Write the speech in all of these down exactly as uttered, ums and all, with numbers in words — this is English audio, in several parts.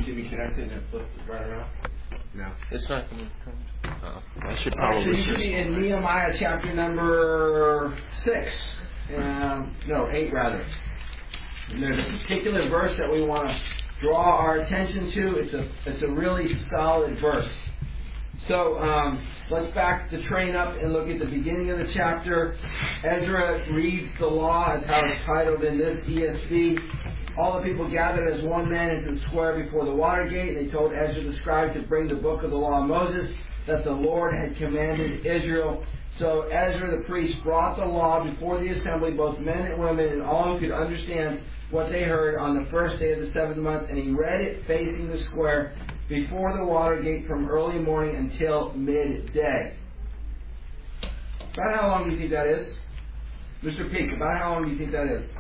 to be connected and flipped right around? No. It's not going to come. Oh, I should All right, so probably. you should be in Nehemiah chapter number six. Um, no, eight rather. And there's a particular verse that we want to draw our attention to. It's a it's a really solid verse. So um, let's back the train up and look at the beginning of the chapter. Ezra reads the law, as how it's titled in this E S V. All the people gathered as one man into the square before the water gate. They told Ezra the scribe to bring the book of the law of Moses that the Lord had commanded Israel. So Ezra the priest brought the law before the assembly, both men and women, and all who could understand what they heard on the first day of the seventh month. And he read it facing the square before the water gate from early morning until midday. About how long do you think that is? Mister Peak, about how long do you think that is?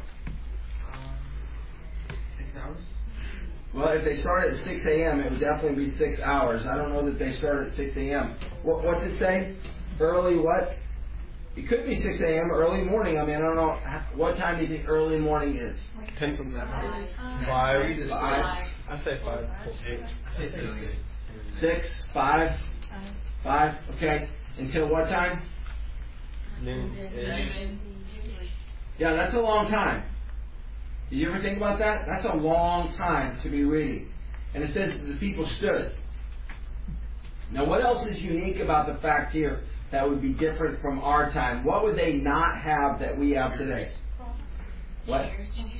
Well, if they started at six a.m., it would definitely be six hours. I don't know that they started at six a.m. What, what's it say? Early what? It could be six a.m. early morning. I mean, I don't know. What time do you think early morning is? Depends on that. Five. Five. I say five. Six. I say six. Six? Five? Five? Okay. Until what time? Noon. Yeah, that's a long time. Did you ever think about that? That's a long time to be reading. And it says the people stood. Now, what else is unique about the fact here that would be different from our time? What would they not have that we have today? What?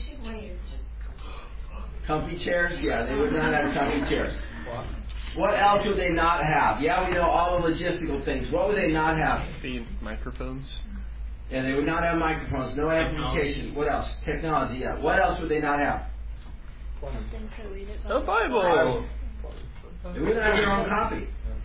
Comfy chairs? Yeah, they would not have comfy chairs. What else would they not have? Yeah, we know all the logistical things. What would they not have? The microphones. Yeah, they would not have microphones, no amplification. What else? Technology, yeah. What else would they not have? A Bible. They wouldn't have their own copy.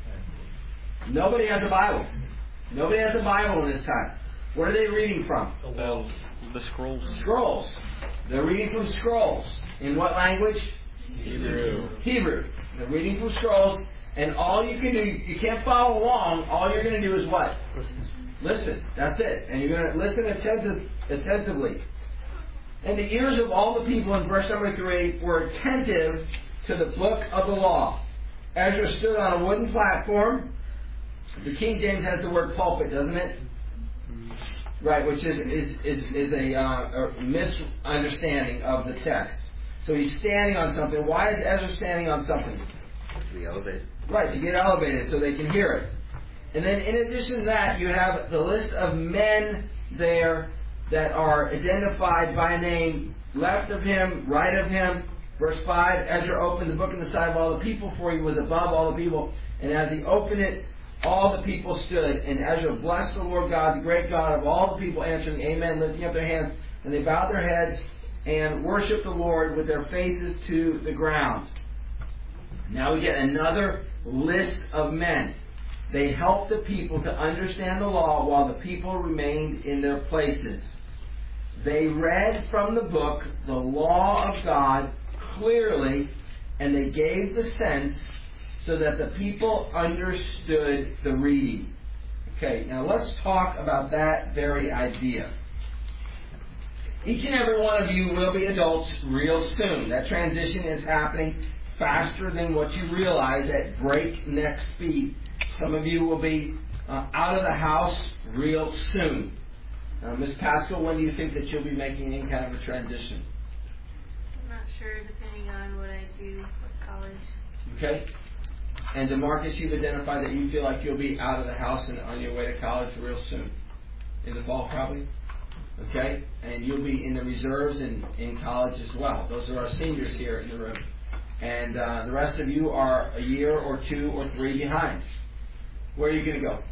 Nobody has a Bible. Nobody has a Bible in this time. What are they reading from? The, the scrolls. Scrolls. They're reading from scrolls. In what language? Hebrew. Hebrew. They're reading from scrolls, and all you can do, you can't follow along. All you're going to do is what? Listen. Listen. That's it. And you're going to listen attentive, attentively. And the ears of all the people in verse number three were attentive to the book of the law. Ezra stood on a wooden platform. The King James has the word pulpit, doesn't it? Right, which is is is, is a, uh, a misunderstanding of the text. So he's standing on something. Why is Ezra standing on something? To be elevated. Right, to get elevated so they can hear it. And then in addition to that, you have the list of men there that are identified by name, left of him, right of him. Verse five, Ezra opened the book in the sight of all the people, for he was above all the people. And as he opened it, all the people stood. And Ezra blessed the Lord God, the great God of all the people, answering amen, lifting up their hands. And they bowed their heads and worshiped the Lord with their faces to the ground. Now we get another list of men. They helped the people to understand the law while the people remained in their places. They read from the book the law of God clearly, and they gave the sense so that the people understood the reading. Okay, now let's talk about that very idea. Each and every one of you will be adults real soon. That transition is happening faster than what you realize at breakneck speed. Some of you will be uh, out of the house real soon. Uh, Miz Pascal, when do you think that you'll be making any kind of a transition? I'm not sure, depending on what I do with college. Okay. And DeMarcus, you've identified that you feel like you'll be out of the house and on your way to college real soon. In the fall, probably. Okay? And you'll be in the reserves in, in college as well. Those are our seniors here in the room. And uh, the rest of you are a year or two or three behind. Where are you going to go?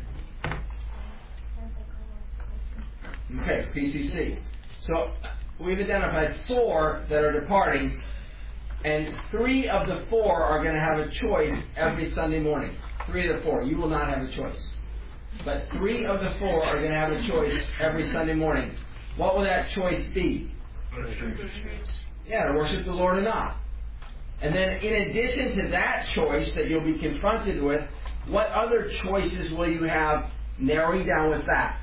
Okay, P C C. So we've identified four that are departing, and three of the four are going to have a choice every Sunday morning. Three of the four. You will not have a choice. But three of the four are going to have a choice every Sunday morning. What will that choice be? Yeah, to worship the Lord or not. And then in addition to that choice that you'll be confronted with, what other choices will you have narrowing down with that?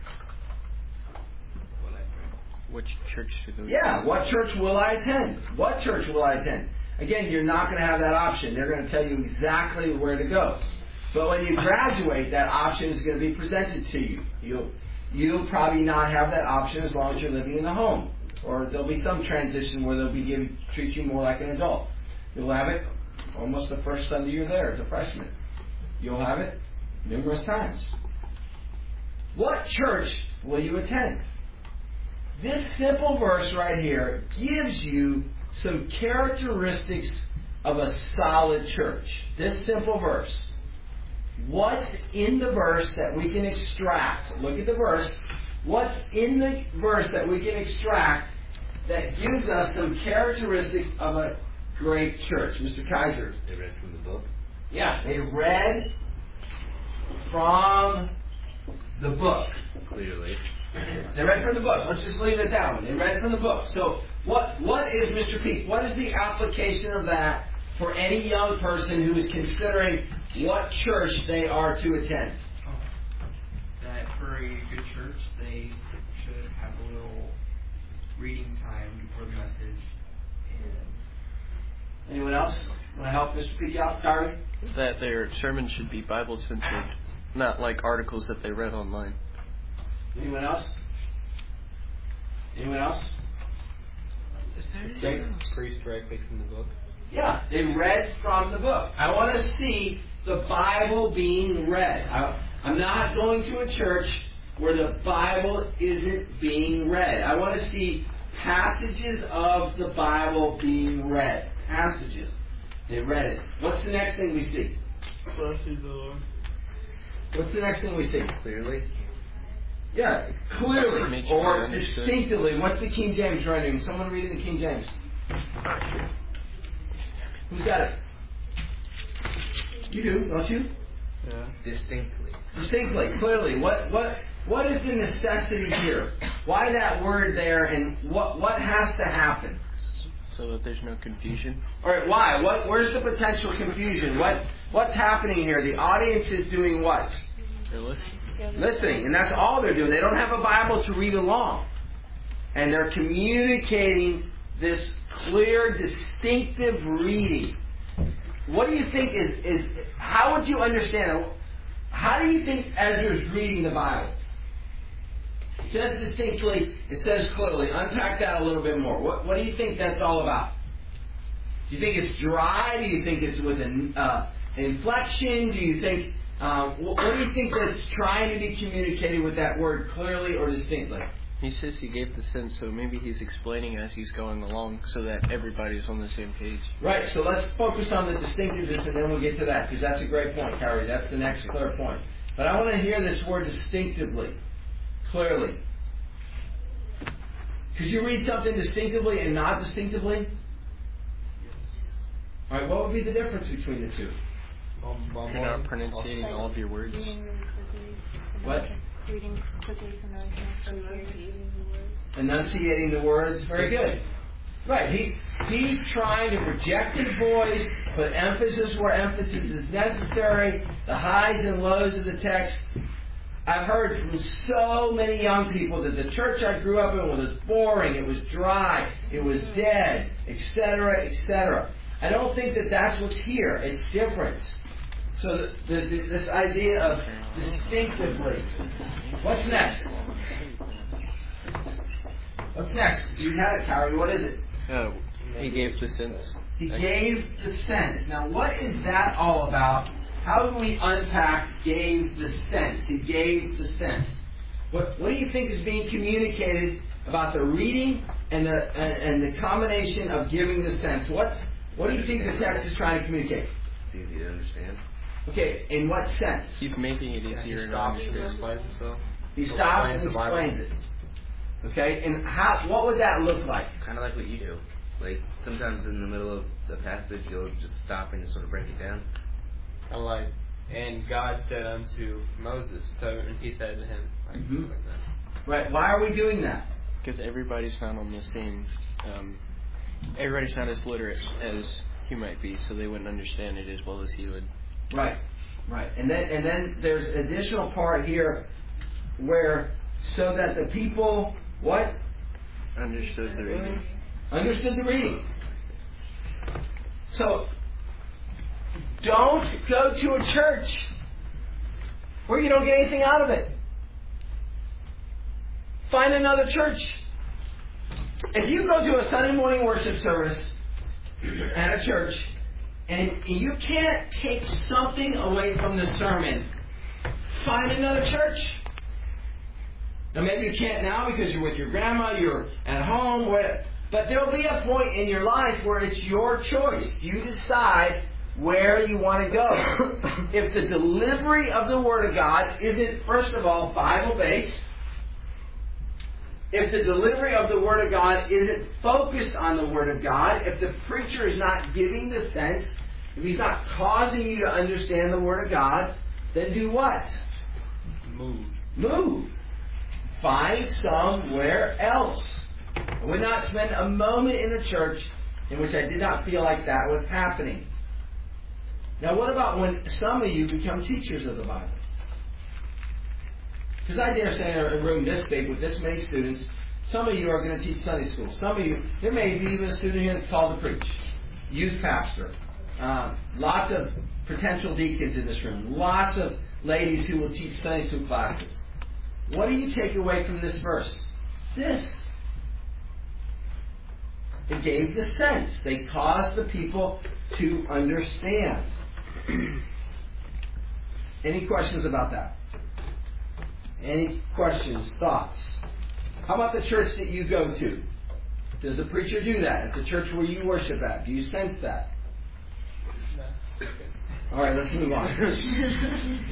Which church should we Yeah, what church will I attend? What church will I attend? Again, you're not going to have that option. They're going to tell you exactly where to go. But when you graduate, that option is going to be presented to you. You'll, you'll probably not have that option as long as you're living in the home. Or there'll be some transition where they'll be give, treat you more like an adult. You'll have it almost the first Sunday you're there as a freshman. You'll have it numerous times. What church will you attend? This simple verse right here gives you some characteristics of a solid church. This simple verse. What's in the verse that we can extract? Look at the verse. What's in the verse that we can extract that gives us some characteristics of a great church? Mister Kaiser. They read from the book? Yeah, they read from the book. Clearly. They read from the book. Let's just leave it at that one. They read from the book. So what what is, Mister Peak, what is the application of that for any young person who is considering what church they are to attend? Oh, that for a good church, they should have a little reading time before the message. And Anyone else want to help Mister Peak out? Darby? That their sermon should be Bible-centered, not like articles that they read online. Anyone else? Anyone else? Okay. Preach directly from the book. Yeah, they read from the book. I want to see the Bible being read. I, I'm not going to a church where the Bible isn't being read. I want to see passages of the Bible being read. Passages. They read it. What's the next thing we see? Blessed is the Lord. What's the next thing we see? Clearly. Yeah, clearly Make sure or I understood. distinctively. What's the King James rendering? Someone reading the King James. Who's got it? You do, don't you? Yeah. Distinctly. Distinctly, clearly. What what what is the necessity here? Why that word there, and what what has to happen? So that there's no confusion. All right, why? What? Where's the potential confusion? What what's happening here? The audience is doing what? They're listening. Listening, and that's all they're doing. They don't have a Bible to read along, and they're communicating this clear, distinctive reading. What do you think is is? How would you understand it? How do you think Ezra's reading the Bible? It says distinctly. It says clearly. Unpack that a little bit more. What What do you think that's all about? Do you think it's dry? Do you think it's with an uh, inflection? Do you think? Um, what, what do you think that's trying to be communicated with that word clearly or distinctly? He says he gave the sense, so maybe he's explaining as he's going along so that everybody's on the same page. Right, so let's focus on the distinctiveness and then we'll get to that because that's a great point, Carrie. That's the next clear point. But I want to hear this word distinctively, clearly. Could you read something distinctively and not distinctively? All right, what would be the difference between the two? You're not pronunciating all of your words. Reading really quickly. What? Reading quickly, enunciating the words. Enunciating the words. Very good. Right. He he's trying to project his voice, put emphasis where emphasis is necessary, the highs and lows of the text. I've heard from so many young people that the church I grew up in was boring, it was dry, it was dead, et cetera, et cetera. I don't think that that's what's here. It's different. So the, the, the, this idea of distinctively. What's next? What's next? You had it, Carrie. What is it? Oh, he gave the sense. He gave the sense. Now, what is that all about? How do we unpack gave the sense? He gave the sense. What, what do you think is being communicated about the reading and the and, and the combination of giving the sense? What what do you think the text is trying to communicate? It's easy to understand. Okay, in what sense? He's making it easier to understand. himself. He stops and explains it. Okay, and how? What would that look like? Kind of like what you do. Like, sometimes in the middle of the passage, you'll just stop and just sort of break it down. And like, and God said unto Moses, so and he said to him, like, Mm-hmm. like that. Right. Why are we doing that? Because everybody's not on the same. Um, everybody's not as literate as he might be, so they wouldn't understand it as well as he would. Right. Right. And then and then there's additional part here where so that the people what Understood the reading. understood the reading. So, don't go to a church where you don't get anything out of it. Find another church. If you go to a Sunday morning worship service at a church and you can't take something away from the sermon, find another church. Now maybe you can't now because you're with your grandma, you're at home, whatever. But there'll be a point in your life where it's your choice. You decide where you want to go. If the delivery of the Word of God isn't, first of all, Bible-based, if the delivery of the Word of God isn't focused on the Word of God, if the preacher is not giving the sense, if he's not causing you to understand the Word of God, then do what? Move. Move. Find somewhere else. I would not spend a moment in a church in which I did not feel like that was happening. Now, what about when some of you become teachers of the Bible? Because I dare say in a room this big with this many students, some of you are going to teach Sunday school. Some of you, there may be even a student here that's called to preach. Youth pastor. Uh, lots of potential deacons in this room. Lots of ladies who will teach Sunday school classes. What do you take away from this verse? This. It gave the sense. They caused the people to understand. Any questions about that? Any questions, thoughts? How about the church that you go to? Does the preacher do that? It's a church where you worship at. Do you sense that? All right, let's move on.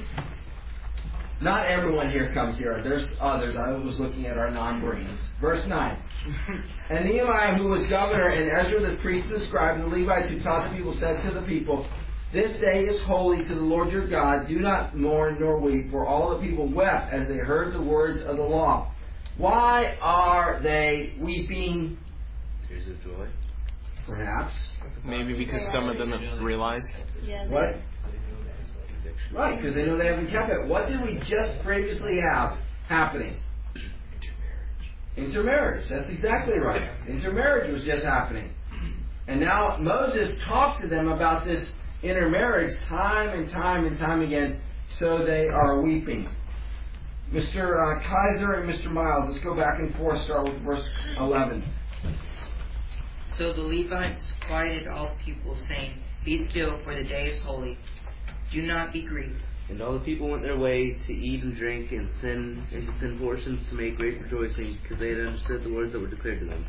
Not everyone here comes here. There's others. I was looking at our non-Bereans. Verse nine. And Nehemiah, who was governor, and Ezra the priest and the scribe, and the Levites who taught the people, said to the people, This day is holy to the Lord your God. Do not mourn nor weep. For all the people wept as they heard the words of the law. Why are they weeping? Tears of joy. Perhaps. Maybe because some of them have realized. What? Right, because they know they haven't kept it. What did we just previously have happening? Intermarriage. That's exactly right. Intermarriage was just happening. And now Moses talked to them about this intermarriage time and time and time again, so they are weeping. Mister Uh, Kaiser and Mister Miles, let's go back and forth, start with verse eleven. So the Levites quieted all people, saying, Be still, for the day is holy. Do not be grieved. And all the people went their way to eat and drink and sin and to send portions to make great rejoicing, because they had understood the words that were declared to them.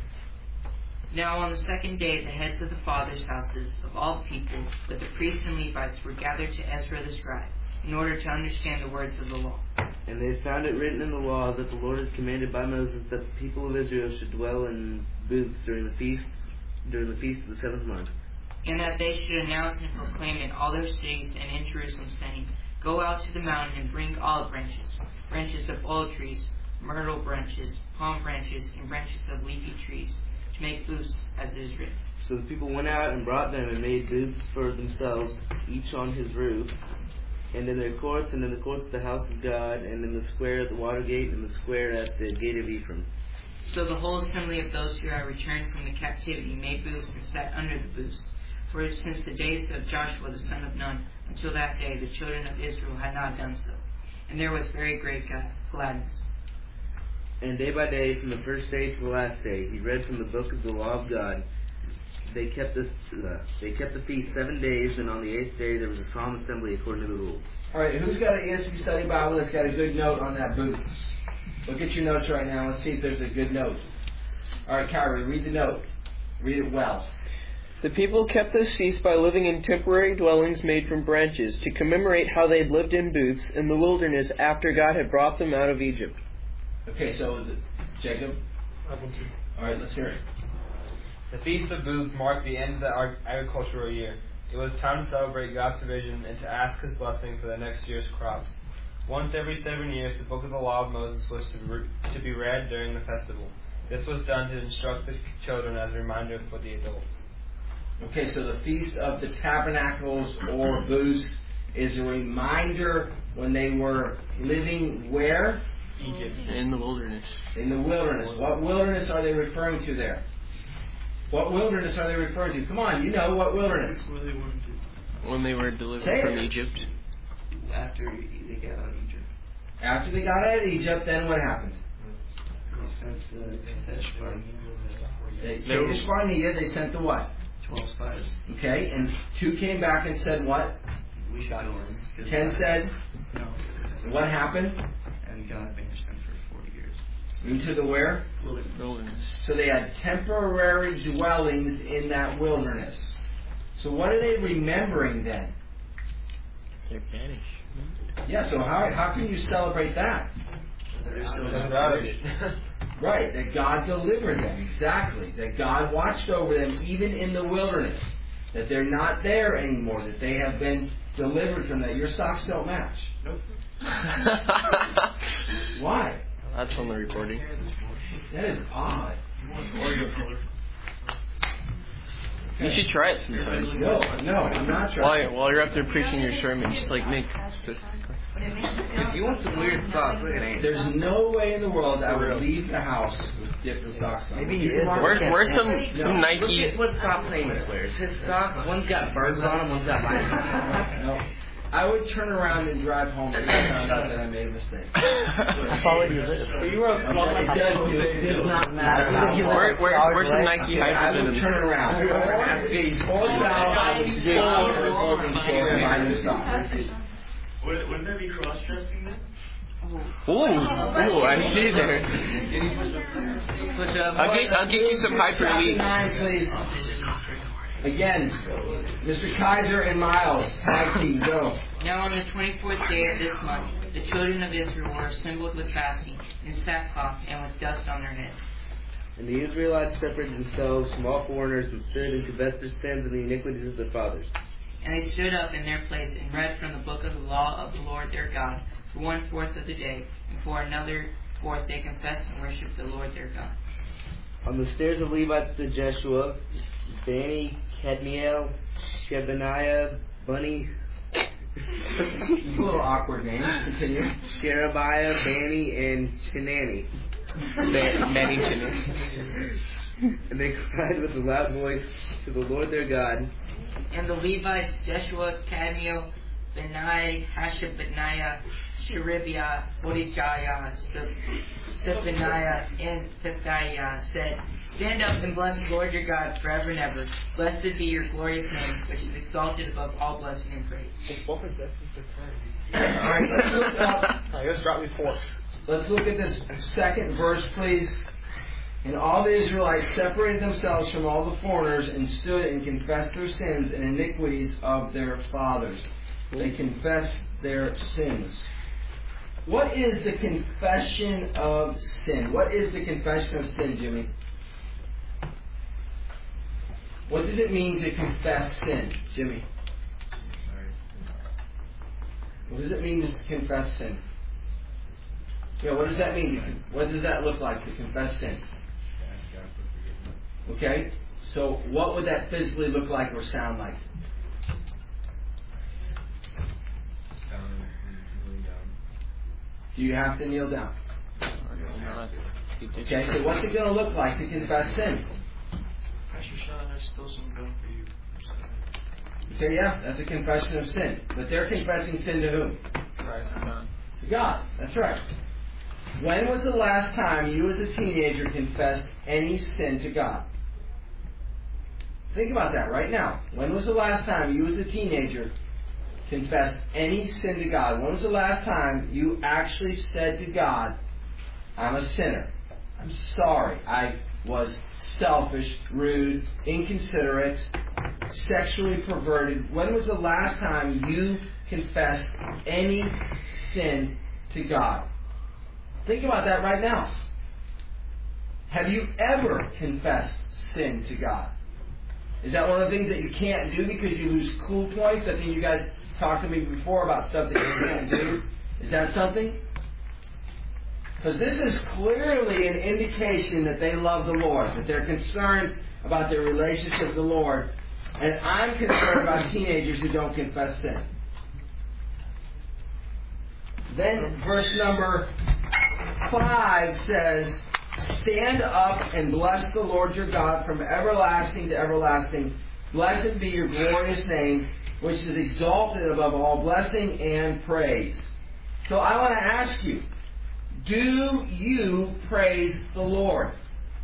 Now on the second day the heads of the fathers' houses of all the people, with the priests and Levites, were gathered to Ezra the scribe, in order to understand the words of the law. And they had found it written in the law that the Lord had commanded by Moses that the people of Israel should dwell in booths during the feasts, during the feast of the seventh month. And that they should announce and proclaim in all their cities and in Jerusalem, saying, Go out to the mountain and bring olive branches, branches of oil trees, myrtle branches, palm branches, and branches of leafy trees, to make booths, as it is written. So the people went out and brought them and made booths for themselves, each on his roof, and in their courts, and in the courts of the house of God, and in the square at the water gate, and the square at the gate of Ephraim. So the whole assembly of those who had returned from the captivity made booths and sat under the booths. For since the days of Joshua the son of Nun, until that day, the children of Israel had not done so. And there was very great gladness. And day by day, from the first day to the last day, he read from the book of the law of God. They kept the uh, they kept the feast seven days, and on the eighth day there was a solemn assembly according to the rule. All right, who's got an E S V study Bible that's got a good note on that booth? Look at your notes right now. Let's see if there's a good note. All right, Kyrie, read the note. Read it well. The people kept this feast by living in temporary dwellings made from branches, to commemorate how they had lived in booths in the wilderness after God had brought them out of Egypt. Okay, so the, Jacob? All right, let's hear it. The Feast of Booths marked the end of the agricultural year. It was time to celebrate God's provision and to ask His blessing for the next year's crops. Once every seven years, the book of the law of Moses was to, re- to be read during the festival. This was done to instruct the children as a reminder for the adults. Okay, so the Feast of the Tabernacles or Booths is a reminder when they were living where? Egypt. In the wilderness. In the wilderness. What wilderness are they referring to there? What wilderness are they referring to? Come on, you know what wilderness. When they were delivered Say from it. Egypt. After they got out of Egypt. After they got out of Egypt, then what happened? They Kadesh Barnea, they sent the what? Twelve spies. Okay, and two came back and said what? We shot them. Ten said, No. what happened? And God banished them for forty years. Into the where? Wilderness. So they had temporary dwellings in that wilderness. So what are they remembering then? They're banished. Yeah, so how, how can you celebrate that? They're still Right, that God delivered them, exactly. That God watched over them even in the wilderness. That they're not there anymore, that they have been delivered from that. Your socks don't match. Nope. Why? That's on the recording. That is odd. Oreo color. You should try it sometime. No, no, I'm not While, trying. while you're up there preaching your sermon, just like Nick specifically. If you want some weird socks, look at Ames. There's no way in the world I would leave the house with different socks on. Maybe he is. Wear, wear some, some No. Nike. Look at what socks Amos wears. His socks, one's got birds on them, one's got lions on them. No. I would turn around and drive home if I found out that I made a mistake. Follow you live. It does, it does not matter. Where, where, where's some Nike I would hybrids? turn around. Or south, I would go to the clothing store and buy new socks. Would, wouldn't there be cross-dressing then? Ooh, ooh, I see there. Push up. I'll get, I'll get you some hyper Chapter elites. nine, please. Again, Mister Kaiser and Miles, tag team, go. Now on the twenty-fourth day of this month, the children of Israel were assembled with fasting, in sackcloth, and with dust on their heads. And the Israelites separated themselves from all foreigners and stood and confessed their sins and the iniquities of their fathers. And they stood up in their place and read from the book of the law of the Lord their God for one fourth of the day, and for another fourth they confessed and worshipped the Lord their God. On the stairs of Levites stood Jeshua, Bani, Kadmiel, Shebaniah, Bunny, It's a little awkward name. Continue. Sherebiah, Bani, and Chinani. Manny Chinny. And they cried with a loud voice to the Lord their God. And the Levites, Jeshua, Kadmiel, Benai, Hashabaniah, Sherebiah, Bodijah, Stephaniah, and Pethiah said, Stand up and bless the Lord your God forever and ever. Blessed be your glorious name, which is exalted above all blessing and praise. Alright, let's look up. Alright, let's drop these forks. Let's look at this second verse, please. And all the Israelites separated themselves from all the foreigners and stood and confessed their sins and iniquities of their fathers. They confessed their sins. What is the confession of sin? What is the confession of sin, Jimmy? What does it mean to confess sin, Jimmy? What does it mean to confess sin? Yeah, what does that mean? What does that look like to confess sin? Okay, so what would that physically look like or sound like? Do you have to kneel down? Okay, so what's it going to look like to confess sin? Pastor Sean, there's still some gun for you. Okay, yeah, that's a confession of sin. But they're confessing sin to whom? Christ. To God. That's right. When was the last time you as a teenager confessed any sin to God? Think about that right now. When was the last time you as a teenager confessed any sin to God? When was the last time you actually said to God, I'm a sinner. I'm sorry. I was selfish, rude, inconsiderate, sexually perverted. When was the last time you confessed any sin to God? Think about that right now. Have you ever confessed sin to God? Is that one of the things that you can't do because you lose cool points? I think you guys talked to me before about stuff that you can't do. Is that something? Because this is clearly an indication that they love the Lord, that they're concerned about their relationship with the Lord. And I'm concerned about teenagers who don't confess sin. Then verse number five says, Stand up and bless the Lord your God from everlasting to everlasting. Blessed be your glorious name, which is exalted above all blessing and praise. So I want to ask you, do you praise the Lord?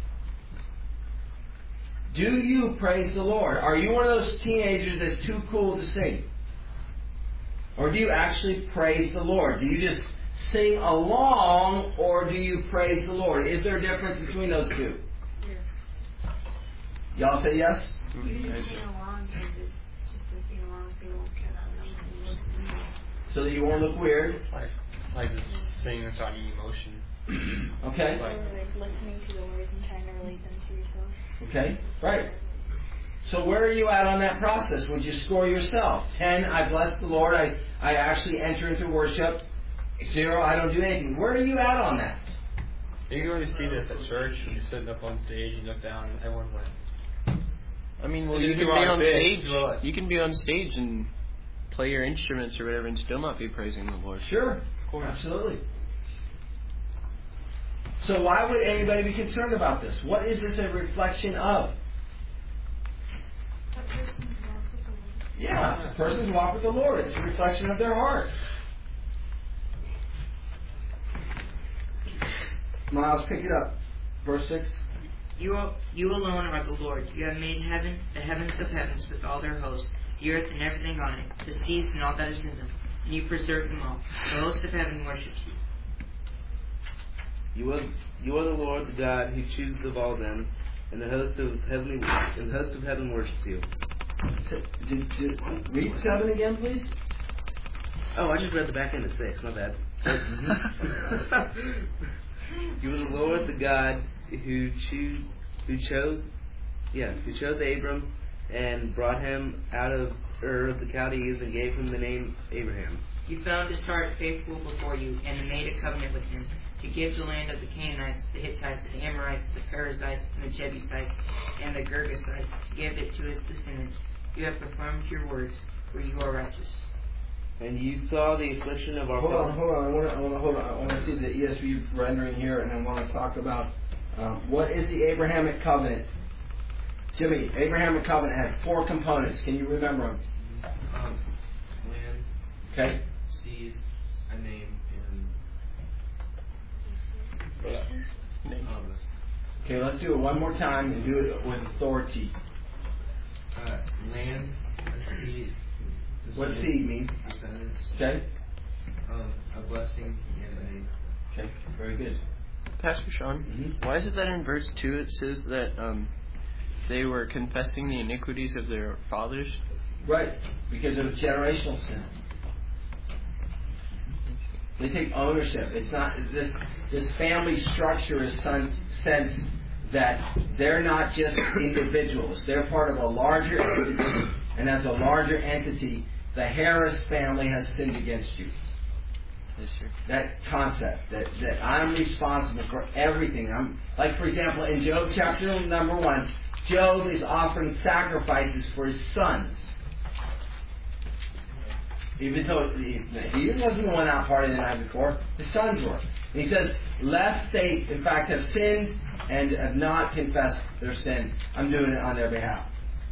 Do you praise the Lord? Are you one of those teenagers that's too cool to sing? Or do you actually praise the Lord? Do you just sing along, or do you praise the Lord? Is there a difference between those two? Yes. Y'all say yes? You just sing along, and just, just to sing along, so you won't cut out nothing. So that you won't look weird? Like, like just singing without any emotion. Okay. Or like listening to the words and trying to relate them to yourself. Okay, right. So where are you at on that process? Would you score yourself? Ten, I bless the Lord. I, I actually enter into worship. Zero, I don't do anything. Where are you at on that? You can really see this at church when you're sitting up on stage and you look down and everyone's like... I mean, well, You you can can go be on on stage, stage. well, You can be on stage and play your instruments or whatever and still not be praising the Lord. Sure, absolutely. So why would anybody be concerned about this? What is this a reflection of? A person's walk with the Lord. Yeah, a person's walk with the Lord. It's a reflection of their heart. Miles, pick it up. Verse six. You, are, you alone are the Lord. You have made heaven, the heavens of heavens with all their hosts, the earth and everything on it, the seas and all that is in them, and you preserve them all. The host of heaven worships you. You are, you are the Lord, the God who chooses of all them, and the host of heavenly and the host of heaven worships you. Did, did, read seven again, please. Oh, I just read the back end of six. My bad. You are the Lord, the God who choose, who chose, yeah, who chose Abram and brought him out of Ur of the Chaldees and gave him the name Abraham. You found his heart faithful before you, and made a covenant with him, to give the land of the Canaanites, the Hittites, the Amorites, the Perizzites, and the Jebusites, and the Girgasites, to give it to his descendants. You have performed your words, for you are righteous. And you saw the affliction of our Hold on, father. hold on. I want to, I want to hold on. I want to see the E S V rendering here, and I want to talk about um, what is the Abrahamic covenant. Jimmy, Abrahamic covenant had four components. Can you remember them? Um, land, Okay. seed, a name, and promise. Okay, let's do it one more time and do it with authority. Uh, land, a seed. What seed means? Descendants. Okay. Um, a blessing and a name. Okay. Very good. Pastor Sean, Mm-hmm. why is it that in verse two it says that um, they were confessing the iniquities of their fathers? Right. Because of generational sin. They take ownership. It's not this. This family structure is sense, sense that they're not just individuals. They're part of a larger entity, and as a larger entity, the Harris family has sinned against you. Yes, sir. That concept that, that I'm responsible for everything. I'm like, for example, in Job chapter number one, Job is offering sacrifices for his sons. Even though he wasn't the one out partying the night before, his sons were. And he says, lest they, in fact, have sinned and have not confessed their sin, I'm doing it on their behalf.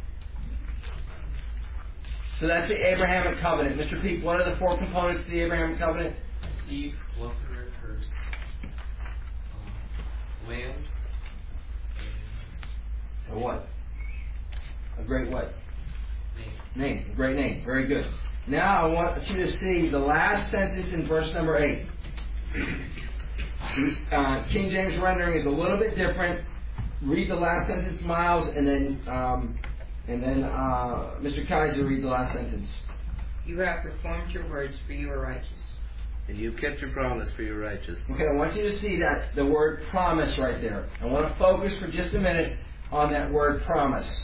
So that's the Abrahamic covenant. Mister Peake, what are the four components of the Abrahamic covenant? Seed, blessing or curse. Um, land. A what? A great what? Name. Name. A great name. Very good. Now I want you to see the last sentence in verse number eight. Uh, King James rendering is a little bit different. Read the last sentence, Miles, and then um, and then uh, Mister Kaiser, read the last sentence. You have performed your words, for you are righteous. And you've kept your promise, for you're righteous. Okay, I want you to see that the word promise right there. I want to focus for just a minute on that word promise.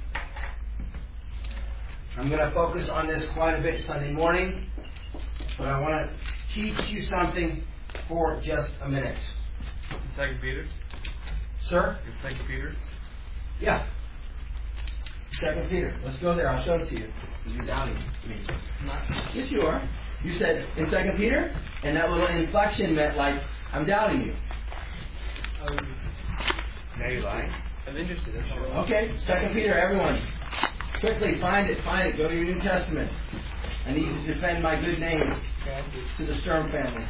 I'm going to focus on this quite a bit Sunday morning, but I want to teach you something for just a minute. Second Peter? Sir? In Second Peter? Yeah. Second Peter. Let's go there. I'll show it to you. You're doubting me. Not, yes, you are. You said in Second Peter, and that little inflection meant like, I'm doubting you. Um, Are you lying? I'm interested. That's all. Okay, Second Peter, everyone. Quickly, find it, find it. Go to your New Testament. I need you to defend my good name to the Sturm family.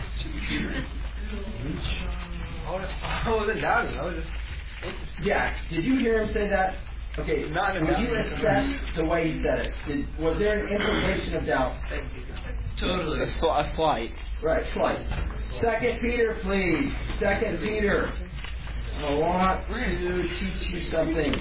I wasn't doubting. I was just interested. Jack, did you hear him say that? Okay, Not in would doubt. you assess the way he said it? Did, was there an implication of doubt? Totally. A, sl- a slight. Right, slight. Second Peter, please. Second Peter. I want to teach you something.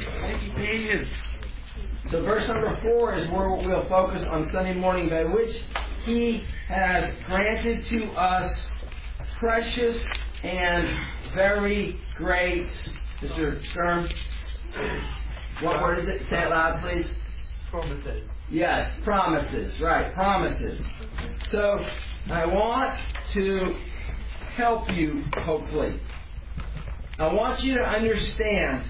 So verse number four is where we'll focus on Sunday morning, by which He has granted to us precious and very great, Mister Sturm, what word is it? Say it loud, please. Promises. Yes, promises. Right, promises. So I want to help you, hopefully. I want you to understand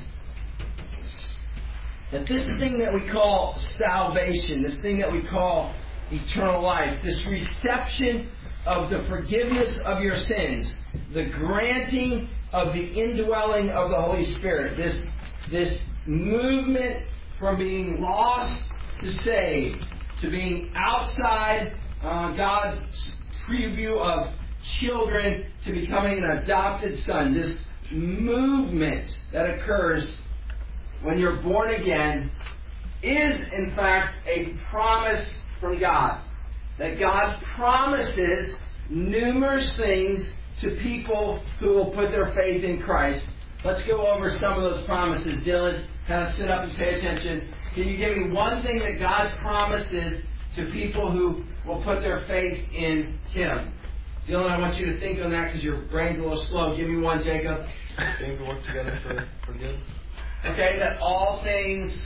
that this thing that we call salvation, this thing that we call eternal life, this reception of the forgiveness of your sins, the granting of the indwelling of the Holy Spirit, this, this movement from being lost to saved, to being outside uh, God's preview of children to becoming an adopted son, this movement that occurs when you're born again is in fact a promise from God. That God promises numerous things to people who will put their faith in Christ. Let's go over some of those promises. Dylan, kind of sit up and pay attention. Can you give me one thing that God promises to people who will put their faith in Him? Dylan, I want you to think on that because your brain's a little slow. Give me one, Jacob. Things will work together for, for good. Okay, that all things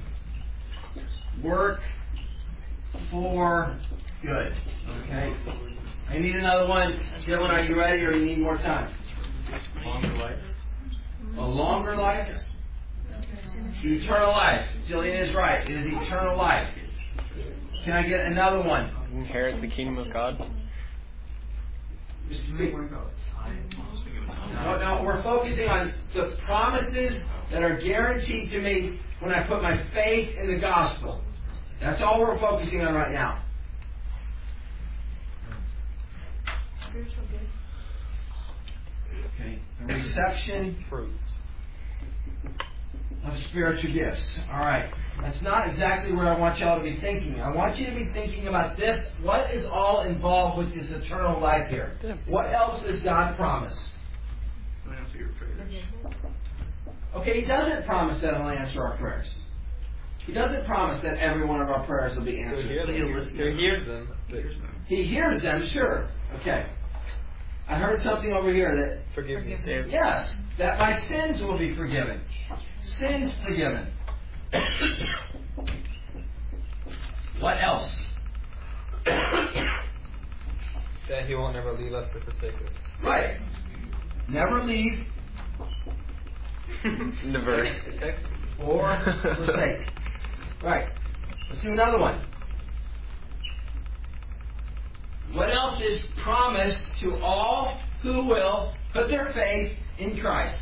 work for good. Okay? I need another one. Dylan, are you ready or do you need more time? Longer life. A longer life? Eternal life. Jillian is right. It is eternal life. Can I get another one? Inherit the kingdom of God. No, no, we're focusing on the promises that are guaranteed to me when I put my faith in the gospel. That's all we're focusing on right now. Spiritual gifts. Okay. The reception Fruits. of spiritual gifts. All right. That's not exactly where I want y'all to be thinking. I want you to be thinking about this. What is all involved with this eternal life here? What else does God promise? I'll answer your prayers. Okay, He doesn't promise that He'll answer our prayers. He doesn't promise that every one of our prayers will be He answered. hears them. He hears them. But He hears them, sure. Okay. I heard something over here that, forgiveness. yes, that my sins will be forgiven. Sins forgiven. What else? That He won't never leave us or forsake us. Right. Never leave Never. or forsake. Right. Let's do another one. What else is promised to all who will put their faith in Christ?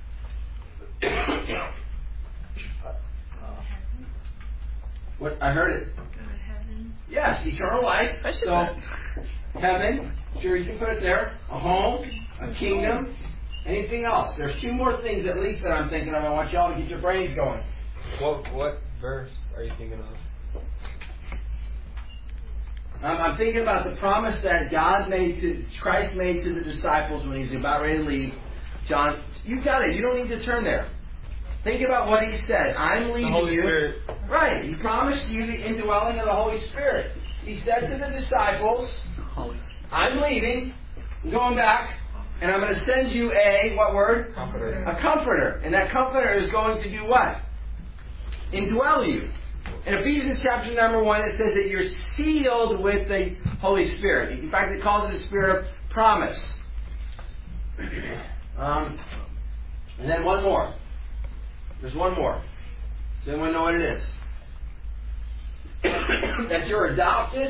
What I heard it. Yes, eternal life. So heaven, sure you can put it there. A home, a kingdom, anything else. There's two more things at least that I'm thinking of. I want y'all to get your brains going. What what verse are you thinking of? Um, I'm thinking about the promise that God made to Christ made to the disciples when He's about ready to leave. John, you got it. You don't need to turn there. Think about what He said. I'm leaving The Holy you. Spirit. Right. He promised you the indwelling of the Holy Spirit. He said to the disciples, I'm leaving, I'm going back, and I'm going to send you a, what word? Comforter. A comforter. And that comforter is going to do what? Indwell you. In Ephesians chapter number one, it says that you're sealed with the Holy Spirit. In fact, it calls it a spirit of promise. Um, and then one more. There's one more. Does anyone know what it is? That you're adopted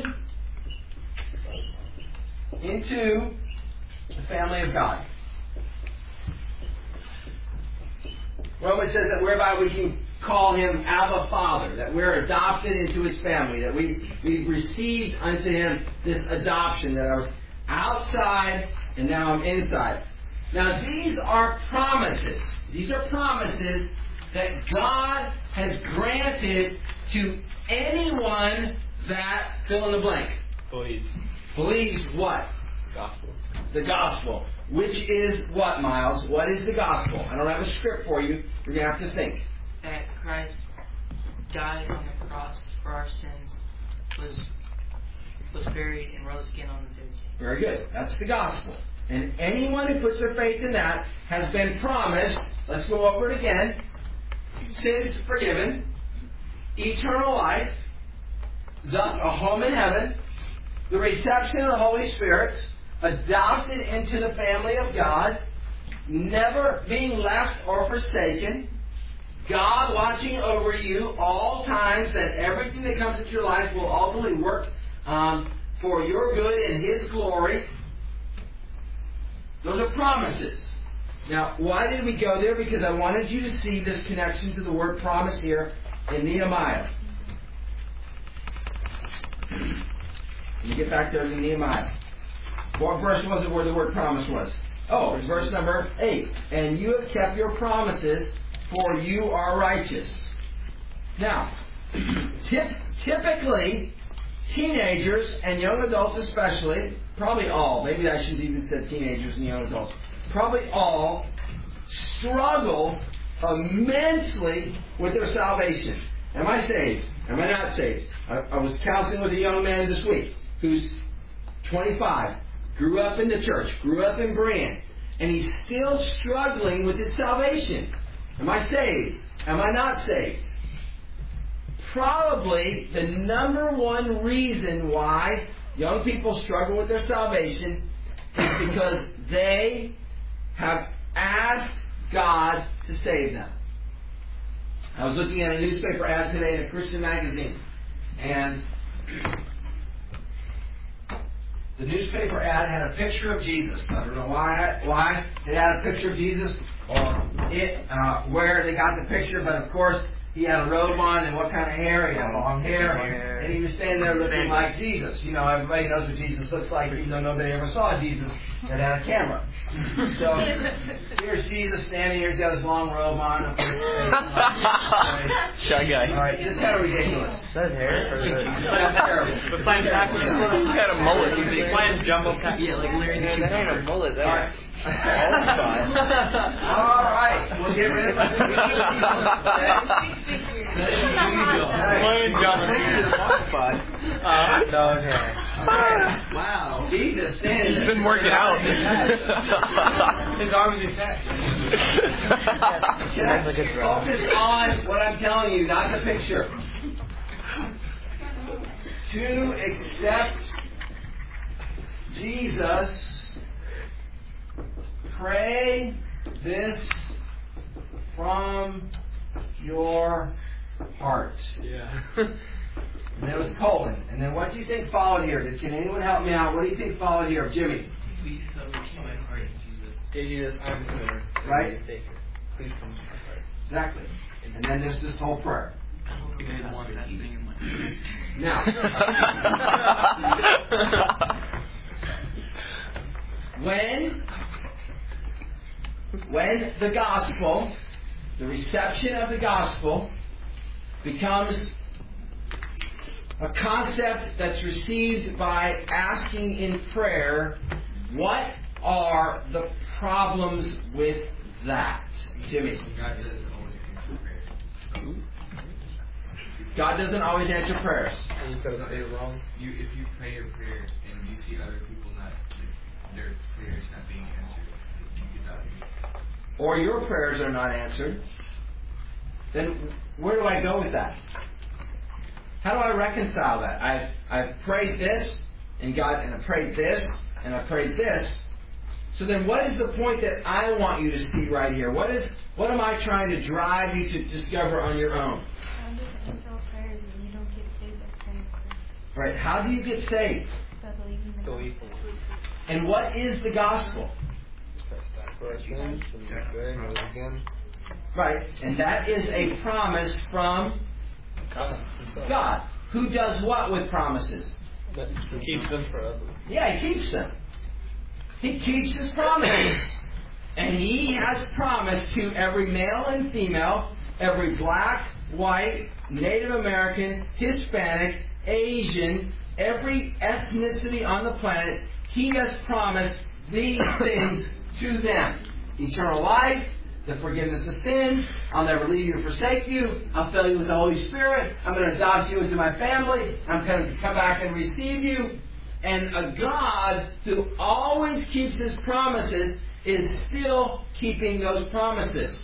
into the family of God. Romans says that whereby we can call him Abba Father, that we're adopted into his family, that we, we've received unto him this adoption, that I was outside and now I'm inside. Now these are promises. These are promises that God has granted to anyone that, fill in the blank, Believes. believes what? Gospel. The gospel. Which is what, Miles? What is the gospel? I don't have a script for you. You're going to have to think. That Christ died on the cross for our sins, was was buried, and rose again on the third day. Very good. That's the gospel. And anyone who puts their faith in that has been promised, let's go over it again, sins forgiven, eternal life, thus a home in heaven, the reception of the Holy Spirit, adopted into the family of God, never being left or forsaken, God watching over you all times, that everything that comes into your life will ultimately work um, for your good and His glory. Those are promises. Now, why did we go there? Because I wanted you to see this connection to the word promise here in Nehemiah. Let me get back there to Nehemiah. What verse was it where the word promise was? Oh, it's verse number eight. And you have kept your promises, for you are righteous. Now, tip, typically, teenagers and young adults especially, probably all, maybe I should even say teenagers and young adults, probably all struggle immensely with their salvation. Am I saved? Am I not saved? I, I was counseling with a young man this week who's twenty-five, grew up in the church, grew up in Berean, and he's still struggling with his salvation. Am I saved? Am I not saved? Probably the number one reason why young people struggle with their salvation is because they have asked God to save them. I was looking at a newspaper ad today in a Christian magazine, and the newspaper ad had a picture of Jesus. I don't know why why it had a picture of Jesus or it uh, where they got the picture, but of course he had a robe on and what kind of hair? He had long hair, and he was standing there looking like Jesus. You know, everybody knows what Jesus looks like, even though nobody ever saw Jesus that had a camera. So here's Jesus standing here. He's got his long robe on. Shy guy. All right, just kind of ridiculous. Is that hair? Or is it... That's terrible. But playing backwards. He's got a mullet. He's playing jumbo pack. Yeah, like Larry the That ain't a mullet. That All right. fine. All right, we'll get rid of it. Playing jumbo Fine. Uh, no, okay. Wow, Jesus, standing. He's been working out. His arm is attached. Focus on what I'm telling you, not the picture. To accept Jesus, pray this from your heart. Yeah. And there was colon. And then what do you think followed here? Did, can anyone help me out? What do you think followed here? Jimmy. Please come into my heart, Jesus. Dear Jesus, I'm a sinner. Right? Savior. Please come to my heart. Exactly. And then there's this whole prayer. I hope you guys want that thing in my heart. Now, when, when the gospel, the reception of the gospel, becomes a concept that's received by asking in prayer, what are the problems with that? Jimmy. God doesn't always answer prayers. God doesn't always answer prayers. And you could have did it wrong. You, if you pray a prayer and you see other people not, their prayers not being answered, you get out. Or your prayers are not answered, then where do I go with that? How do I reconcile that? I've, I've prayed this, and God, and I prayed this, and I prayed this. So then what is the point that I want you to see right here? What is what am I trying to drive you to discover on your own? God doesn't answer all prayers and you don't get saved by praying for Right? How do you get saved? by believing in the gospel. And what is the gospel? For our sins, and be buried, and rose again. Right, and that is a promise from God. Who does what with promises? That keeps them forever. Yeah, He keeps them. He keeps His promises. And He has promised to every male and female, every black, white, Native American, Hispanic, Asian, every ethnicity on the planet, He has promised these things to them. Eternal life, the forgiveness of sins, I'll never leave you or forsake you, I'll fill you with the Holy Spirit, I'm going to adopt you into my family, I'm going to come back and receive you. And a God who always keeps His promises is still keeping those promises.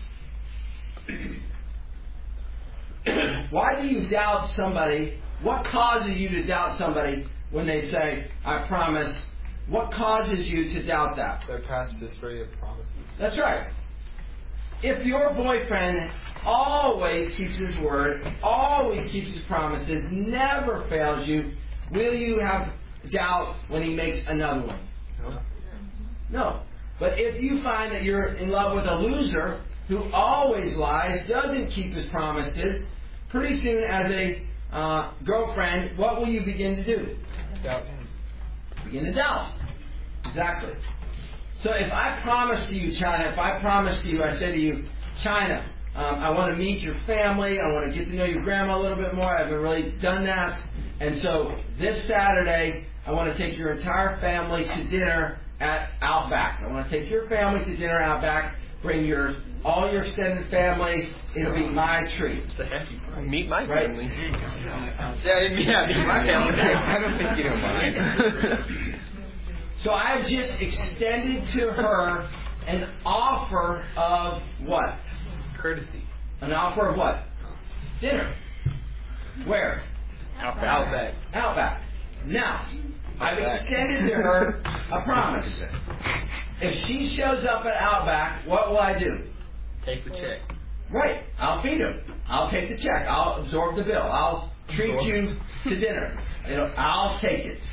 Why do you doubt somebody? What causes you to doubt somebody when they say, I promise? What causes you to doubt that? Their past history of promises. That's right. If your boyfriend always keeps his word, always keeps his promises, never fails you, will you have doubt when he makes another one? No. No. But if you find that you're in love with a loser who always lies, doesn't keep his promises, pretty soon as a uh, girlfriend, what will you begin to do? Doubt him. Begin to doubt. Exactly. So if I promise to you, China, if I promise to you, I say to you, China, um, I want to meet your family, I want to get to know your grandma a little bit more, I haven't really done that, and so this Saturday, I want to take your entire family to dinner at Outback. I want to take your family to dinner at Outback, bring your all your extended family, it'll be my treat. It's the happy part. Meet my Right. family. Yeah, yeah, meet my family. I don't think you don't mind. So I've just extended to her an offer of what? Courtesy. An offer of what? Dinner. Where? Outback. Outback. Outback. Now, I've extended to her a promise. If she shows up at Outback, what will I do? Take the check. Right. I'll feed him. I'll take the check. I'll absorb the bill. I'll treat you to dinner. You know, I'll take it.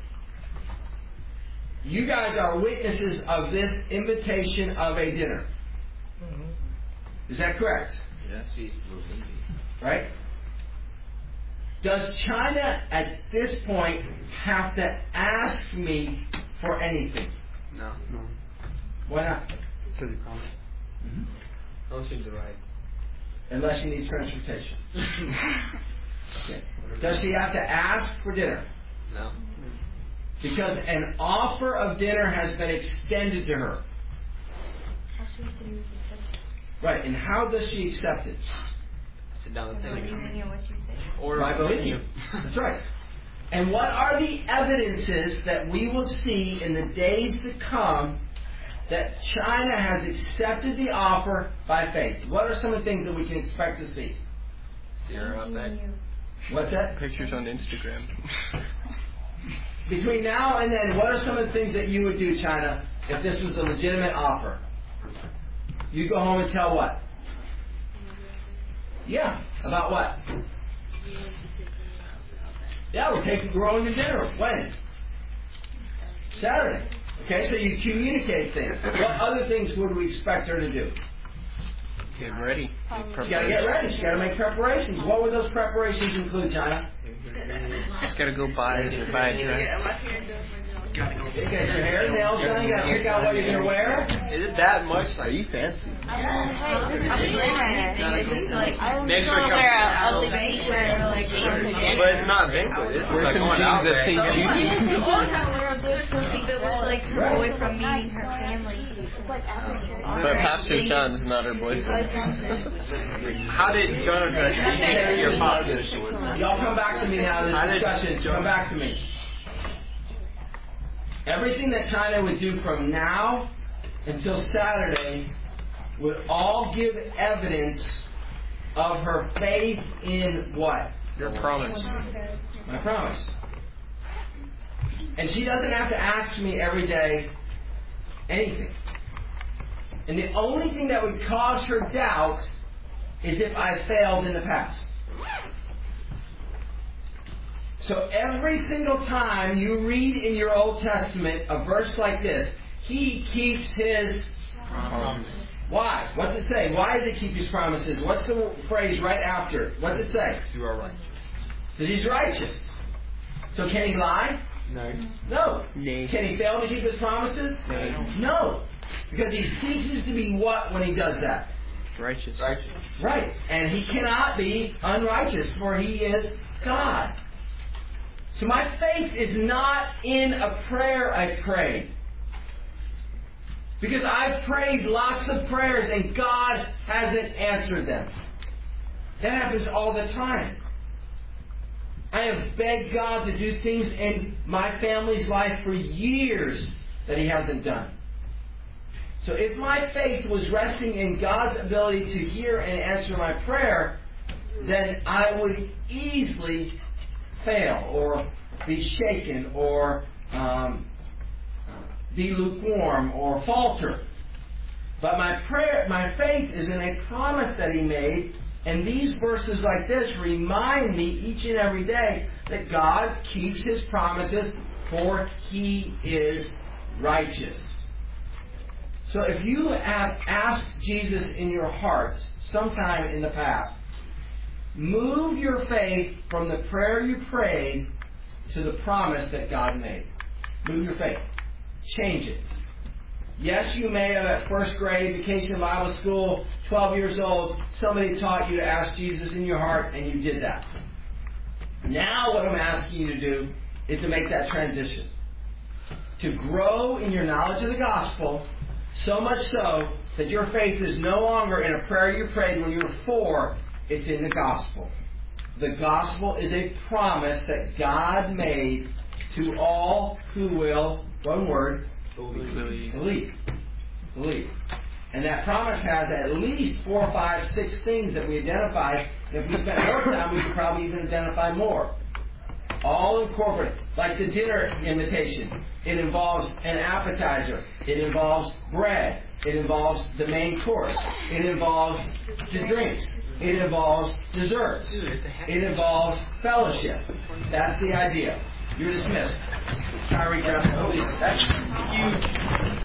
You guys are witnesses of this invitation of a dinner. Is that correct? Yes. Right? Does China at this point have to ask me for anything? No. No. Why not? Because he promised. Mm-hmm. Don't seem to right. Unless you need transportation. Okay. Does she have to ask for dinner? No. Because an offer of dinner has been extended to her. Right, and how does she accept it? Sit down and think. Believing in what you say. Or By believing. That's right. And what are the evidences that we will see in the days to come that China has accepted the offer by faith? What are some of the things that we can expect to see? See her Outback. What's that? Pictures on Instagram. Between now and then, what are some of the things that you would do, China, if this was a legitimate offer? You go home and tell what? Yeah. About what? Yeah, we're taking growing to dinner. When? Saturday. Okay, so you communicate things. What other things would we expect her to do? Get ready. She got to get ready. She got to make preparations. What would those preparations include, China? Just gotta go buy buy a dress. You got your hair and nails done. You got to pick out what you're going to wear. Is it that much? Are you fancy? Make sure you wear a ugly t-shirt or like But it's not banquet. It's Wear like some going jeans out that there. say juicy. It was like her away from meeting her family. But Pastor John's not her boyfriend. How did Jonathan speak your father? Y'all come back to me now. How This did discussion. Come back to me. Everything that China would do from now until Saturday would all give evidence of her faith in what? Your promise. My promise. And she doesn't have to ask me every day anything. And the only thing that would cause her doubt is if I failed in the past. So every single time you read in your Old Testament a verse like this, He keeps His promise. Why? What does it say? Why does he keep his promises? What's the phrase right after? What does it say? You are righteous. Because he's righteous. So can he lie? No. No. Nay. Can he fail to keep his promises? No. No. Because he ceases to be what when he does that? Righteous. Righteous. Right. And he cannot be unrighteous, for he is God. So my faith is not in a prayer I prayed. Because I've prayed lots of prayers and God hasn't answered them. That happens all the time. I have begged God to do things in my family's life for years that He hasn't done. So if my faith was resting in God's ability to hear and answer my prayer, then I would easily fail or be shaken or um, be lukewarm or falter. But my prayer, my faith is in a promise that He made, and these verses like this remind me each and every day that God keeps His promises, for He is righteous. So if you have asked Jesus in your heart sometime in the past, move your faith from the prayer you prayed to the promise that God made. Move your faith. Change it. Yes, you may have at first grade, vacation Bible school, twelve years old, somebody taught you to ask Jesus in your heart, and you did that. Now what I'm asking you to do is to make that transition. To grow in your knowledge of the gospel, so much so that your faith is no longer in a prayer you prayed when you were four, it's in the gospel. The gospel is a promise that God made to all who will, one word, Believe. Believe. Believe. And that promise has at least four, five, six things that we identified. If we spent more time, we could probably even identify more. All incorporated. Like the dinner invitation. It involves an appetizer. It involves bread. It involves the main course. It involves the drinks. It involves desserts. It involves fellowship. That's the idea. You're dismissed. Kyrie, grab the police. That's huge.